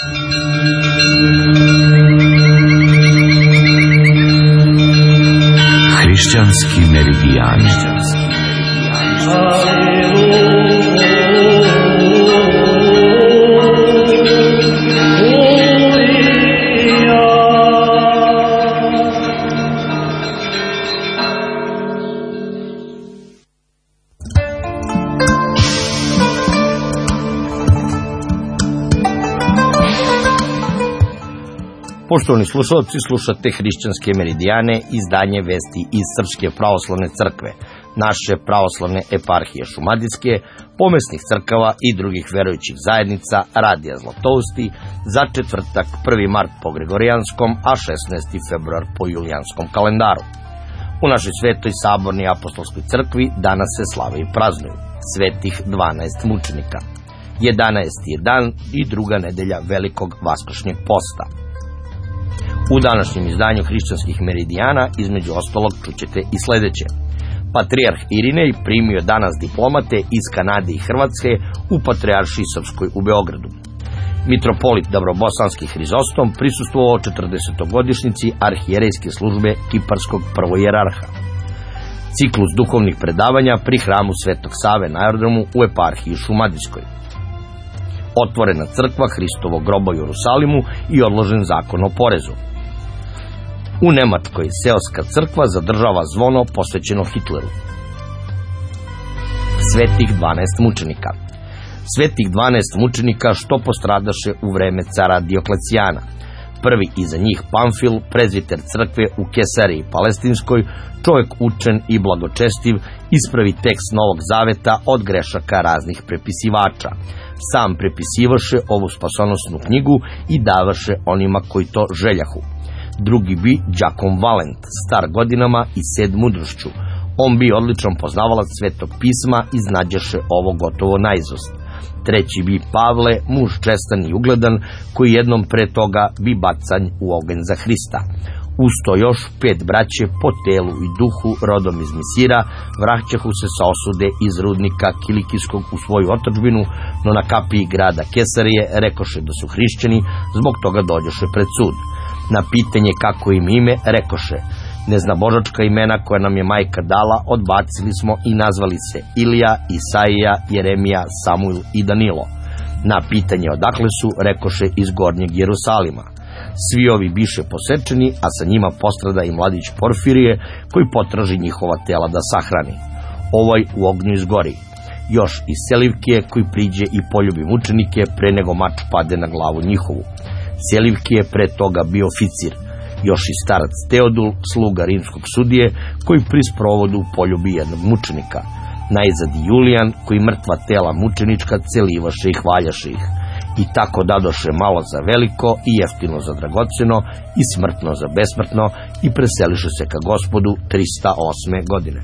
Hrišćanski meridijani. Poštovani slušalci, slušate Hrišćanske meridijane, izdanje vesti iz Srpske pravoslavne crkve, naše pravoslavne eparhije Šumadijske, pomesnih crkava i drugih verujućih zajednica Radija Zlatousti za četvrtak 1. mart po Gregorijanskom, a 16. februar po Julijanskom kalendaru. U našoj svetoj sabornoj apostolskoj crkvi danas se slave i praznuju svetih 12 mučenika. 11. je dan i druga nedelja velikog vaskršnjeg posta. U današnjem izdanju Hrišćanskih meridijana između ostalog čućete i sledeće. Patrijarh Irinej primio danas diplomate iz Kanade i Hrvatske u Patrijaršiji Srpskoj u Beogradu. Mitropolit Dabrobosanski Hrizostom prisustvovao 40-godišnjici arhijerejske službe Kiparskog prvojerarha. Ciklus duhovnih predavanja pri hramu Svetog Save na aerodromu u eparhiji Šumadijskoj. Otvorena crkva Hristovog groba u Jerusalimu i odložen zakon o porezu. U Nemačkoj seoska crkva zadržava zvono posvećeno Hitleru. Svetih 12 mučenika. Svetih 12 mučenika što postradaše u vreme cara Dioklecijana. Prvi iza njih Pamfil, prezviter crkve u Kesariji Palestinskoj, čovjek učen i blagočestiv, ispravi tekst Novog zaveta od grešaka raznih prepisivača. Sam prepisivaše ovu spasonosnu knjigu i davaše onima koji to željahu. Drugi bi Đakom Valent, star godinama i sed mudrošću. On bi odličan poznavalac Svetog pisma i znađaše ovo gotovo naizust. Treći bi Pavle, muž čestan i ugledan, koji jednom pre toga bi bacanj u oganj za Hrista. Usto još 5 braće po telu i duhu rodom iz Misira vraćahu se sa osude iz rudnika Kilikijskog u svoju otadžbinu, no na kapiji grada Kesarije rekoše da su hrišćani, zbog toga dođoše pred sud. Na pitanje kako im ime, rekoše: neznabožačka imena koja nam je majka dala odbacili smo i nazvali se Ilija, Isaija, Jeremija, Samuil i Danilo. Na pitanje odakle su, rekoše iz Gornjeg Jerusalima. Svi ovi biše posečeni, a sa njima postrada i mladić Porfirije, koji potraži njihova tela da sahrani. Ovaj u ognju izgori. Još iz Selivkije, koji priđe i poljubi mučenike pre nego mač pade na glavu njihovu. Selivkije je pre toga bio oficir. Još i starac Teodul, sluga rimskog sudije, koji pri sprovodu poljubi jednog mučenika. Najzad Julijan, koji mrtva tela mučenička celivaše i hvaljaše ih. I tako dadoše malo za veliko i jeftino za dragoceno i smrtno za besmrtno i preseliše se ka Gospodu 308. godine.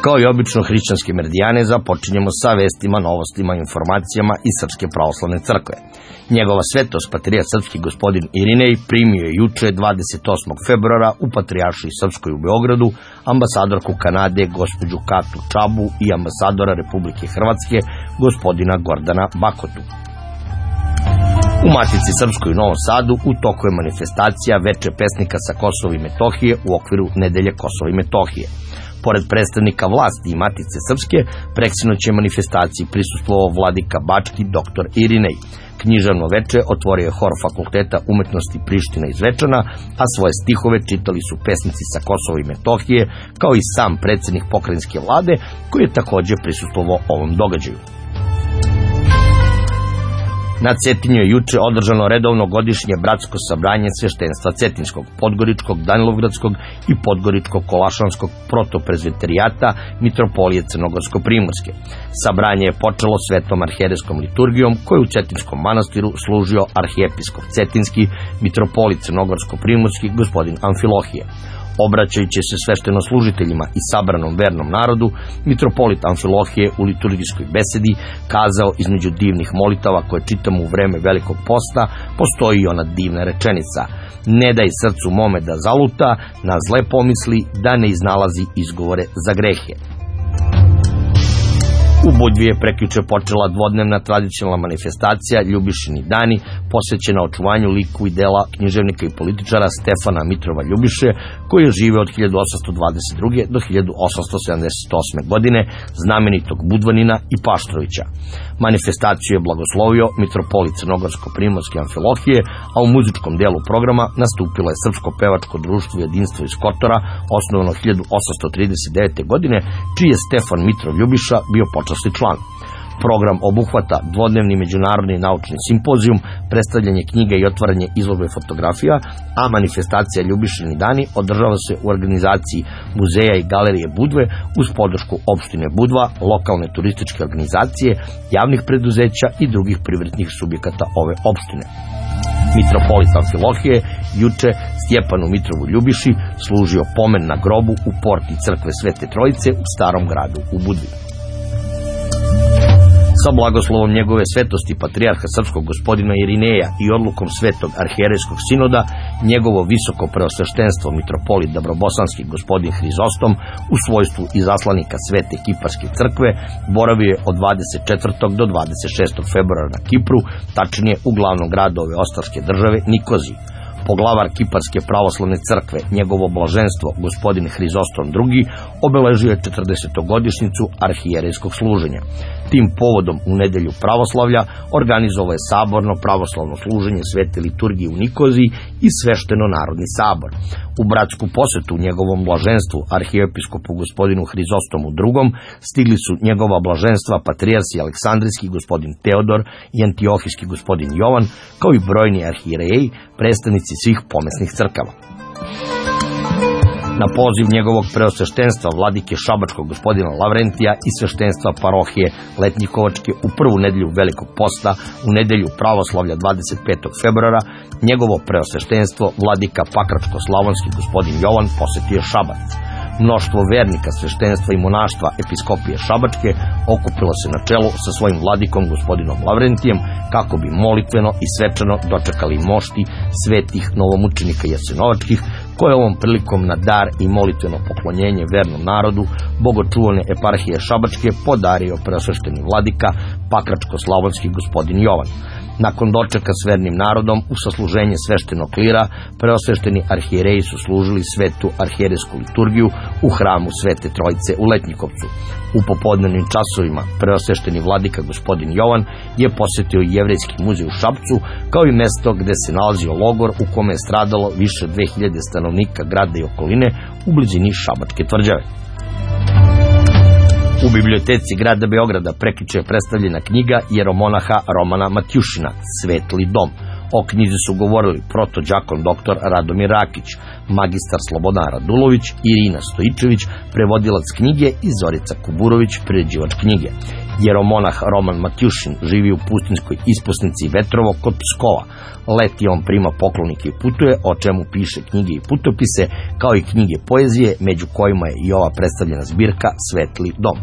Kao i obično hrišćanske meridijane započinjemo sa vestima, novostima, informacijama iz Srpske pravoslavne crkve. Njegova svetost patrijarh srpski gospodin Irinej primio je juče 28. februara u Patrijaršiji srpskoj u Beogradu ambasadorku Kanade gospođu Katu Čabu i ambasadora Republike Hrvatske gospodina Gordana Bakotu. U Matici srpskoj u Novom Sadu u toku je manifestacija Veče pesnika sa Kosova i Metohije u okviru Nedelje Kosova i Metohije. Pored predstavnika vlasti i Matice srpske, preksinoće manifestaciji prisustvovao vladika Bački dr. Irinej. Književno veče otvorio je hor Fakulteta umetnosti Priština iz Zvečana, a svoje stihove čitali su pesnici sa Kosova i Metohije, kao i sam predsjednik pokrajinske vlade, koji je također prisustvovao ovom događaju. Na Cetinju je juče održano redovno godišnje bratsko sabranje sveštenstva Cetinskog, Podgoričkog, Danilovgradskog i Podgoričkog Kolašanskog protoprezviterijata Mitropolije Crnogorsko-Primorske. Sabranje je počelo svetom arhijerejskom liturgijom koju u Cetinskom manastiru služio arhijepiskop Cetinski, mitropolit Crnogorsko-Primorski gospodin Amfilohije. Obraćajući se sveštenoslужiteljima i sabranom vernom narodu, mitropolit Amfilohije u liturgijskoj besedi kazao između divnih molitava koje čitamo u vreme Velikog posta, postoji i ona divna rečenica: ne daj srcu mome da zaluta, na zle pomisli, da ne iznalazi izgovore za grehe. U Budvi je prekjuče počela dvodnevna tradicionalna manifestacija Ljubišini dani, posvećena očuvanju liku i dela književnika i političara Stefana Mitrova Ljubiše, koji je živeo od 1822. do 1878. godine, znamenitog Budvanina i Paštrovića. Manifestaciju je blagoslovio mitropolit Crnogorsko-Primorske Amfilohije, a u muzičkom delu programa nastupilo je Srpsko pevačko društvo Jedinstvo iz Kotora, osnovano 1839. godine, čiji je Stefan Mitrov Ljubiša bio počasni član. Program obuhvata dvodnevni međunarodni naučni simpozijum, predstavljanje knjiga i otvaranje izložbe fotografija, a manifestacija Ljubišini dani održava se u organizaciji muzeja i galerije Budve uz podršku opštine Budva, lokalne turističke organizacije, javnih preduzeća i drugih privrednih subjekata ove opštine. Mitropolit Amfilohije juče Stjepanu Mitrovu Ljubiši služio pomen na grobu u porti crkve Svete Trojice u Starom gradu u Budvi. Sa blagoslovom njegove svetosti patrijarha srpskog gospodina Irineja i odlukom svetog arhijerejskog sinoda, njegovo visoko preosveštenstvo mitropolit Dabrobosanski gospodin Hrizostom u svojstvu izaslanika Svete Kiparske crkve boravio je od 24. do 26. februara na Kipru, tačnije u glavnom gradu ove ostarske države Nikoziji. Poglavar Kiparske pravoslavne crkve, njegovo blaženstvo gospodin Hrizostom II, obeležio je 40-godišnjicu arhijerejskog služenja. Tim povodom u nedelju pravoslavlja organizovao je saborno pravoslavno služenje svete liturgije u Nikoziji i svešteno narodni sabor. U bratsku posetu njegovom blaženstvu arhijepiskopu gospodinu Hrizostomu II stigli su njegova blaženstva patrijarsi Aleksandrijski gospodin Teodor i Antiohijski gospodin Jovan, kao i brojni arhijereji, predstavnici svih pomesnih crkava. Na poziv njegovog preosveštenstva vladike Šabačkog gospodina Lavrentija i sveštenstva parohije Letnjikovačke u prvu nedelju Velikog posta, u nedelju pravoslavlja 25. februara, njegovo preosveštenstvo vladika Pakračko-Slavonski gospodin Jovan posetio Šabac. Mnoštvo vernika sveštenstva i monaštva episkopije Šabačke okupilo se na čelu sa svojim vladikom gospodinom Lavrentijem kako bi molitveno i svečano dočekali mošti svetih novomučenika jasenovačkih, koje je ovom prilikom na dar i molitveno poklonjenje vernom narodu bogočuvane eparhije Šabačke podario preosvešteni vladika Pakračko-Slavonski gospodin Jovan. Nakon dočeka s vernim narodom u sasluženje sveštenog klira, preosvešteni arhijereji su služili svetu arhijerejsku liturgiju u hramu Svete Trojice u Letnjikovcu. U popodnevnim časovima preosvešteni vladika gospodin Jovan je posjetio Jevrejski muzej u Šapcu, kao i mesto gde se nalazio logor u kome je stradalo više 2000 stanovnika grada i okoline u blizini Šabačke tvrđave. U biblioteci grada Beograda prekjuče je predstavljena knjiga jeromonaha Romana Matjušina Svetli dom. O knjizi su govorili protođakon dr. Radomir Rakić, magistar Slobodan Radulović, Irina Stojičević, prevodilac knjige i Zorica Kuburović, priređivač knjige. Jeromonah Roman Matjušin živi u pustinskoj ispusnici Vetrovo kod Pskova. Leti on prima poklonike i putuje, o čemu piše knjige i putopise, kao i knjige poezije, među kojima je i ova predstavljena zbirka Svetli dom.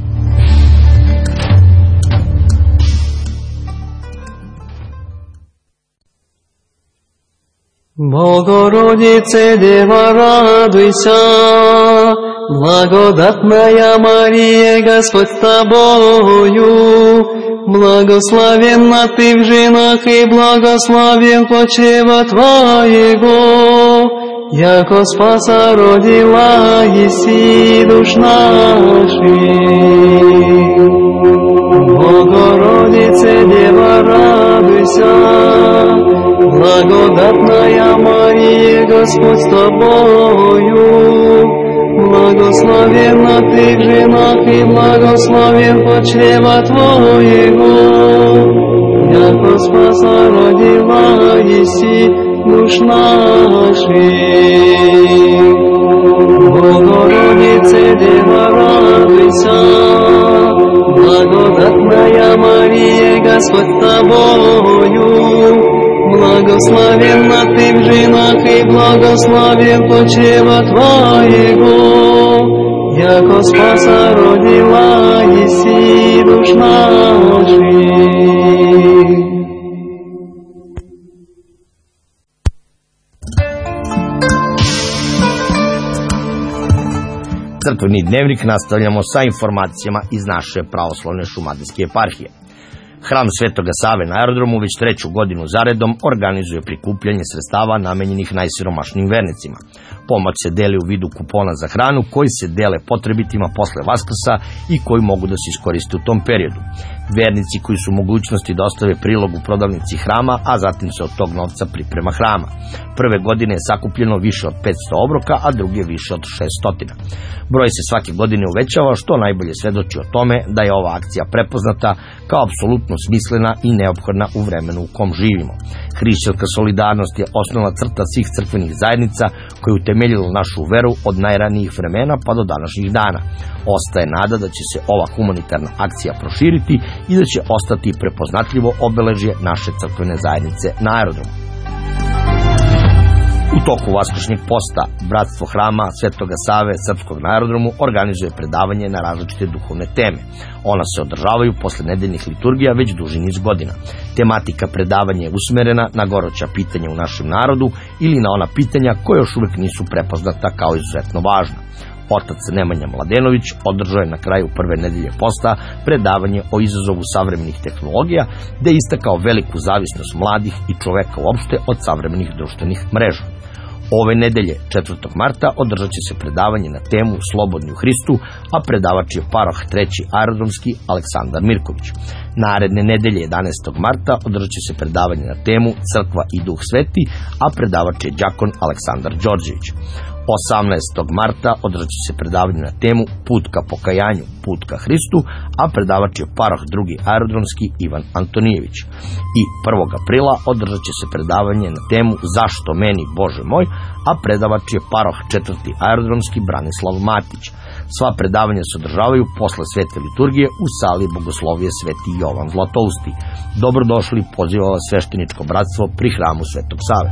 Богородице, Дева, радуйся, благодатная Мария, Господь с тобою, благословенна ты в женах, и благословен плод чрева твоего, яко спаса родила еси душ наших. Богородице, Дева, радуйся, благодатная Мария, Господь с тобою, благословенна ты в женах, и благословен плод чрева твоего, яко спаса родила еси душ наших. Богородице, Дева, радуйся, благодатная Мария, Господь с тобою, благословенна ты в женах, и благословен плод чрева твоего, яко спаса родила еси душ наших. Crkveni dnevnik nastavljamo sa informacijama iz naše pravoslavne šumadijske eparhije. Hram Svetoga Save na aerodromu već 3. godinu zaredom organizuje prikupljanje sredstava namenjenih najsiromašnijim vernicima. Pomoć se deli u vidu kupona za hranu koji se dele potrebitima posle Vaskrsa i koji mogu da se iskoriste u tom periodu. Vernici koji su u mogućnosti da ostave prilog u prodavnici hrama, a zatim se od tog novca priprema hrama. Prve godine je sakupljeno više od 500 obroka, a druge više od 600. Broj se svake godine uvećava, što najbolje svedoči o tome da je ova akcija prepoznata kao apsolutno smislena i neophodna u vremenu u kom živimo. Hrišćanska solidarnost je osnovna crta svih crkvenih zajednica koja je utemeljila našu veru od najranijih vremena pa do današnjih dana. Ostaje nada da će se ova humanitarna akcija proširiti i da će ostati prepoznatljivo obeležje naše crkvene zajednice na aerodromu. U toku vaskršnjeg posta Bratstvo hrama Svetoga Save Srpskog na aerodromu organizuje predavanje na različite duhovne teme. Ona se održavaju posle nedeljnih liturgija već duži niz godina. Tematika predavanja je usmerena na goruća pitanja u našem narodu ili na ona pitanja koja još uvek nisu prepoznata kao izuzetno važna. Otac Nemanja Mladenović održao je na kraju prve nedelje posta predavanje o izazovu savremenih tehnologija, gde je istakao veliku zavisnost mladih i čoveka uopšte od savremenih društvenih mreža. Ove nedelje, 4. marta, održat će se predavanje na temu Slobodni u Hristu, a predavač je paroh 3. aerodromski Aleksandar Mirković. Naredne nedelje, 11. marta, održat će se predavanje na temu Crkva i Duh Sveti, a predavač je đakon Aleksandar Đorđević. 18. marta održat će se predavanje na temu Put ka pokajanju, put ka Hristu, a predavač je paroh 2. aerodromski Ivan Antonijević. I 1. aprila održat će se predavanje na temu Zašto meni, Bože moj, a predavač je paroh 4. aerodromski Branislav Matić. Sva predavanja se održavaju posle svete liturgije u sali Bogoslovije Sveti Jovan Zlatousti. Dobrodošli, poziva vas svešteničko bratstvo pri hramu Svetog Save.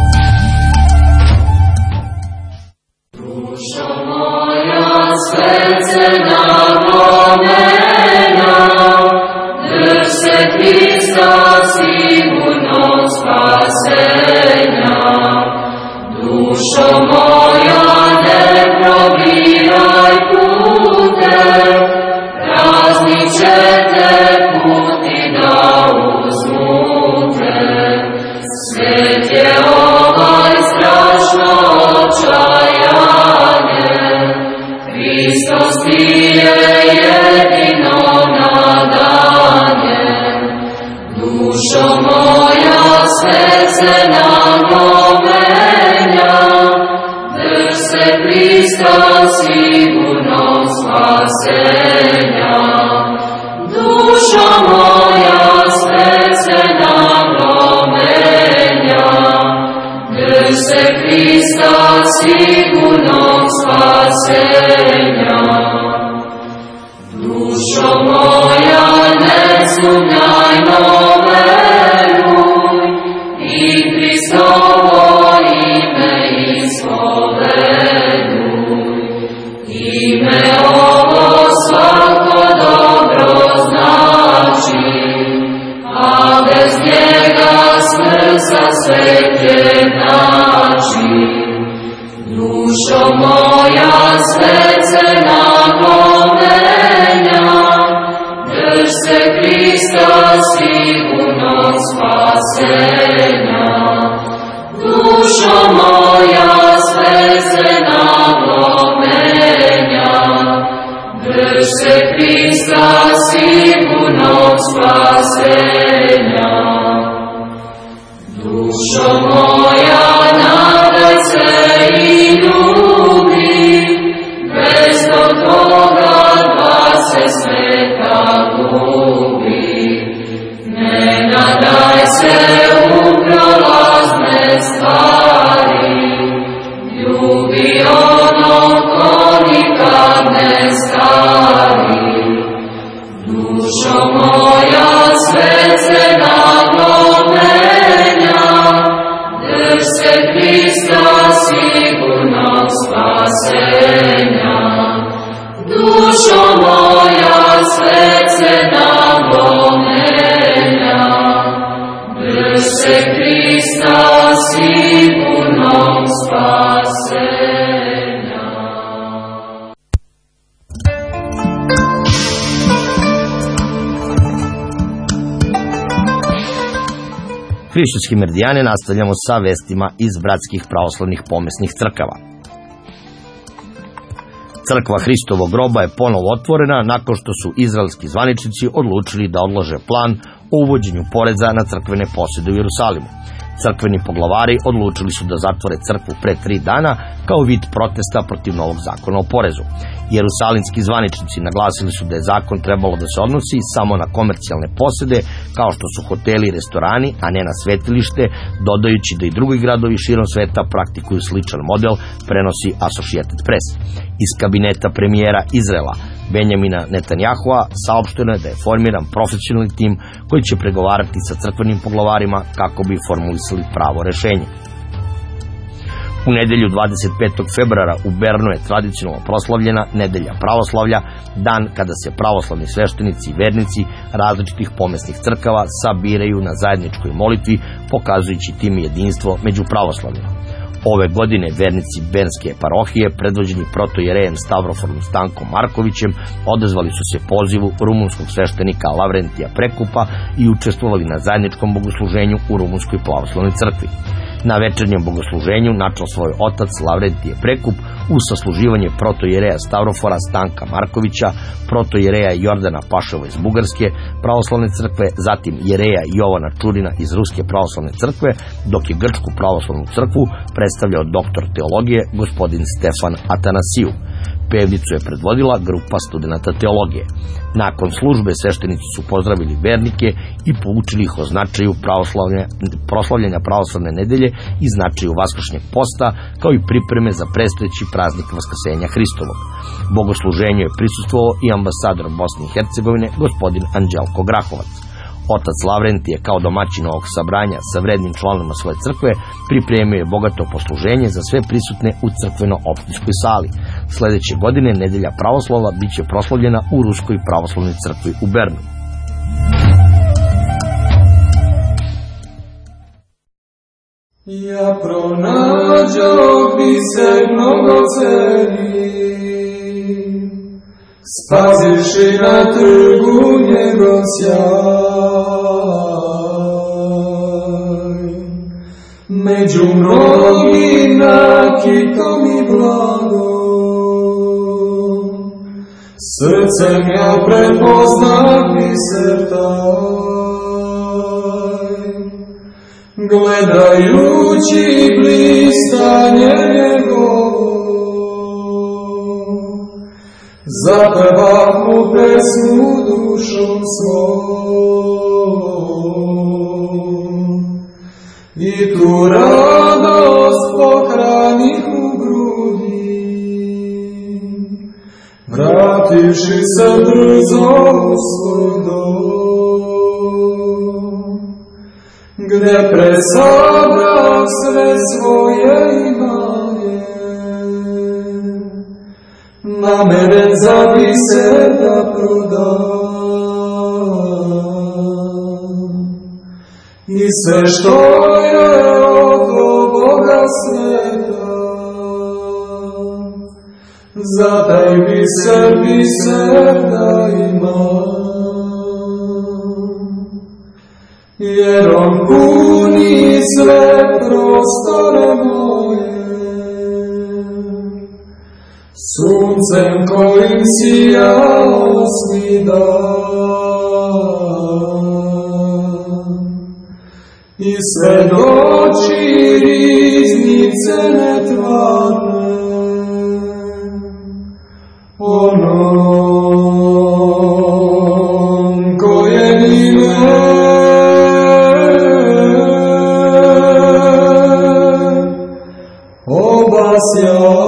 Dušo moja, srce napomenja, drž se Hrista, sigurno spasenja. Dušo moja, ne probiraj pute, prazni će te puti da uzmute. Svet je ovaj strašno očajanje, Hristos ti je jedino nadanje. Dušo moja, srce napomenja, drž se Hrista, sigurno spasenja. Dušo moja, srce napomenja, sigurnog spasenja. Dušo moja, ne sumnjajno veruj i Hristovo ime ispoveduj. Ime ovo svako dobro znači, a bez njega smrt za svet je znači. Dušo moja, srce napomenja, drž se Hrista sigurnog spasenja. Dušo moja, srce napomenja, drž se Hrista sigurnog spasenja. Dušo moja, nadaj se i ljubi, bez toga dva se sveta gubi. Ne nadaj se u prolazne stvari, ljubi ono ko nikad ne stari. Dušo moja, srce napomenja, drž se Hrista sigurnog spasenja. Dušo moja, srce napomenja, drž se Hrista sigurnog spasenja. Hrišćanski meridijane nastavljamo sa vestima iz bratskih pravoslavnih pomesnih crkava. Crkva Hristovog groba je ponovo otvorena nakon što su izraelski zvaničnici odlučili da odlože plan o uvođenju poreza na crkvene posede u Jerusalimu. Crkveni poglavari odlučili su da zatvore crkvu pre 3 dana kao vid protesta protiv novog zakona o porezu. Jerusalimski zvaničnici naglasili su da je zakon trebalo da se odnosi samo na komercijalne posede kao što su hoteli i restorani, a ne na svetilište, dodajući da i drugi gradovi širom sveta praktikuju sličan model, prenosi Associated Press. Iz kabineta premijera Izraela Benjamina Netanjahua saopšteno je da je formiran profesionalni tim koji će pregovarati sa crkvenim poglavarima kako bi formulisali pravo rešenje. U nedelju 25. februara u Bernu je tradicionalno proslavljena Nedelja pravoslavlja, dan kada se pravoslavni sveštenici i vernici različitih pomesnih crkava sabiraju na zajedničkoj molitvi, pokazujući tim jedinstvo među pravoslavljima. Ove godine vernici Benske parohije, predvođeni protojerejem Stavroforom Stankom Markovićem, odazvali su se pozivu rumunskog sveštenika Lavrentija Prekupa i učestvovali na zajedničkom bogosluženju u Rumunskoj pravoslavnoj crkvi. Na večernjem bogosluženju načal svoj otac Lavrentije Prekup uz sasluživanje protojereja Stavrofora Stanka Markovića, protojereja Jordana Paševa iz Bugarske pravoslavne crkve, zatim jereja Jovana Čurina iz Ruske pravoslavne crkve, dok je Grčku pravoslavnu crkvu predstavljao doktor teologije gospodin Stefan Atanasiju. Pevnicu je predvodila grupa studenata teologije. Nakon službe sveštenici su pozdravili vernike i poučili ih o značaju proslavljanja pravoslavne nedelje i značaju vaskršnjeg posta, kao i pripreme za predstojeći praznik Vaskrsenja Hristovog. Bogosluženju je prisustvovao i ambasador Bosne i Hercegovine gospodin Anđelko Grahovac. Otac Lavrentije kao domaćin ovog sabranja sa vrednim članovima svoje crkve pripremio je bogato posluženje za sve prisutne u crkveno-opštinskoj sali. Sledeće godine Nedelja pravoslava biće proslavljena u Ruskoj pravoslavnoj crkvi u Bernu. Ja pronađoh biser mnogoceni, spazivši na trgu njegov sjaj. Među mnogim nakitom i blagom, srcem ja prepoznam biser taj. Gledajući blistanje njegovo, zapevah mu pesmu dušom svojom i tu radost pohranih u vrativši se brzo u svoj dom, gde presabrao sve svoje imanje, nameren za biser da proda. I sve što je od ovoga sveta, za taj biser da ima. Jer on puni sve prostore moje, suncem kojim sija osmi dan. I svedoči riznice netvarne, onom koje ime obasja.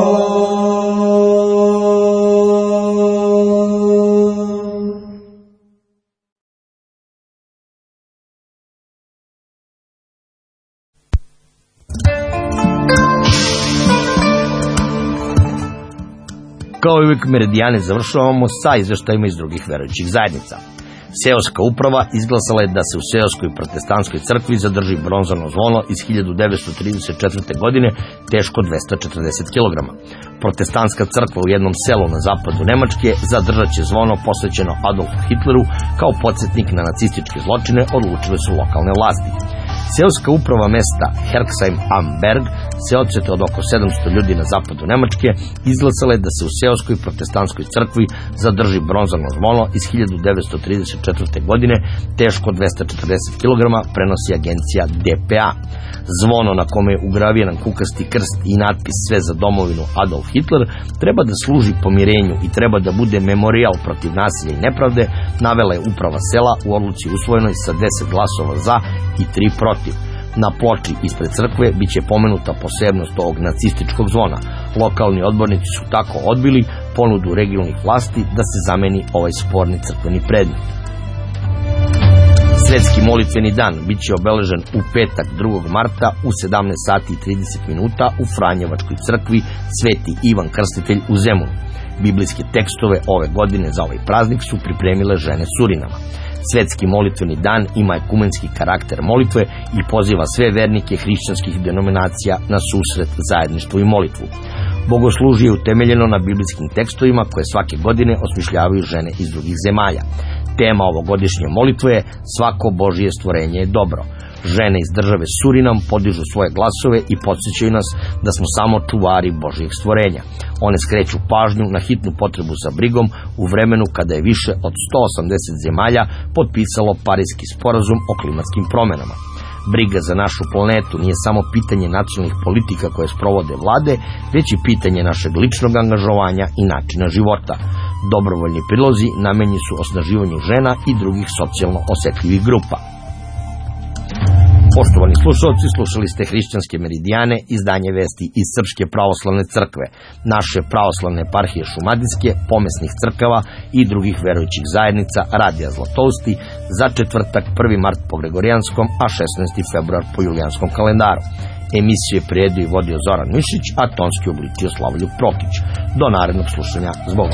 Kao i uvijek, Meridijane završavamo sa izveštajima iz drugih verujućih zajednica. Seoska uprava izglasala je da se u Seoskoj protestantskoj crkvi zadrži bronzano zvono iz 1934. godine teško 240 kg. Protestantska crkva u jednom selu na zapadu Nemačke zadržat će zvono posvećeno Adolfu Hitleru kao podsjetnik na nacističke zločine, odlučile su lokalne vlasti. Seoska uprava mesta Herxheim am Berg, seočete od oko 700 ljudi na zapadu Nemačke, izglasala je da se u Seoskoj protestantskoj crkvi zadrži bronzano zvono iz 1934. godine, teško 240 kg, prenosi agencija DPA. Zvono na kome je ugraviran kukasti krst i natpis Sve za domovinu Adolf Hitler treba da služi pomirenju i treba da bude memorijal protiv nasilja i nepravde, navela je uprava sela u odluci usvojenoj sa 10 glasova za i 3 protiv. Na ploči ispred crkve biće pomenuta posebnost ovog nacističkog zvona. Lokalni odbornici su tako odbili ponudu regionalnih vlasti da se zameni ovaj sporni crkveni predmet. Svetski molitveni dan biće obeležen u petak 2. marta u 17 sati i 30 minuta u Franjevačkoj crkvi Sveti Ivan Krstitelj u Zemunu. Biblijske tekstove ove godine za ovaj praznik su pripremile žene Surinama. Svetski molitveni dan ima ekumenski karakter molitve i poziva sve vernike hrišćanskih denominacija na susret, zajedništvo i molitvu. Bogoslužje je utemeljeno na biblijskim tekstovima koje svake godine osmišljavaju žene iz drugih zemalja. Tema ovogodišnje molitve je Svako Božije stvorenje je dobro. Žene iz države Surinam podižu svoje glasove i podsjećaju nas da smo samo čuvari Božijeg stvorenja. One skreću pažnju na hitnu potrebu za brigom u vremenu kada je više od 180 zemalja potpisalo Pariski sporazum o klimatskim promenama. Briga za našu planetu nije samo pitanje nacionalnih politika koje sprovode vlade, već i pitanje našeg ličnog angažovanja i načina života. Dobrovoljni prilozi namenjeni su osnaživanju žena i drugih socijalno osetljivih grupa. Poštovani slušalci, slušali ste Hrišćanske meridijane, izdanje vesti iz Srpske pravoslavne crkve, naše pravoslavne eparhije Šumadijske, pomesnih crkava i drugih verujućih zajednica Radija Zlatousti za četvrtak 1. mart po Gregorijanskom, a 16. februar po Julijanskom kalendaru. Emisiju je priredio i vodio Zoran Mišić, a tonski obličio Slavoljub Prokić. Do narednog slušanja, zbogom.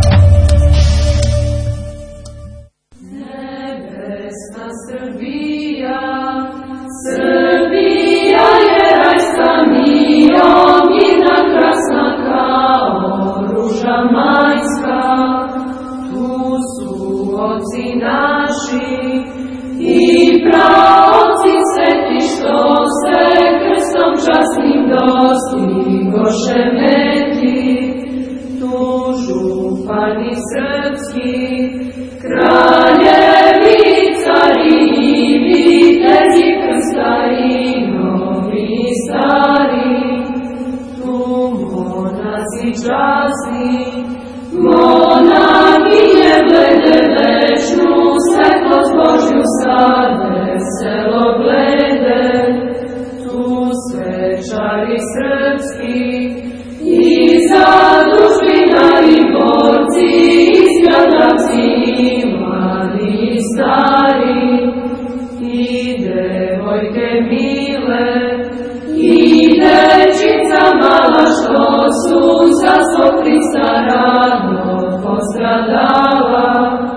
Srbija je rajska mija, mirna, krasna kao ruža majska. Tu su oci naši i praoci sveti, što se krstom časnim dostigoše meti. Tu župani srpski, kraljevi, cari i vitezi, krstari, novi i stari. Tu monasi časni, monahinje glede večnu, svetlost Božju sad veselo glede. Tu svečari srpski i zadužbinari borci, mile, i dečica mala što su za svog Hrista rano postradala,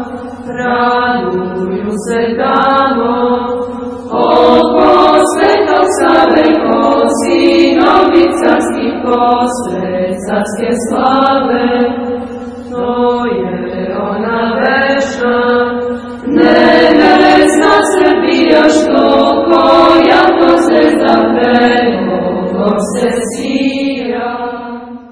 raduju se tamo, oko Svetog Save ko sinovi carski posred carske slave. To je ona večna, nebesna Srbija što koja to zvezda preko se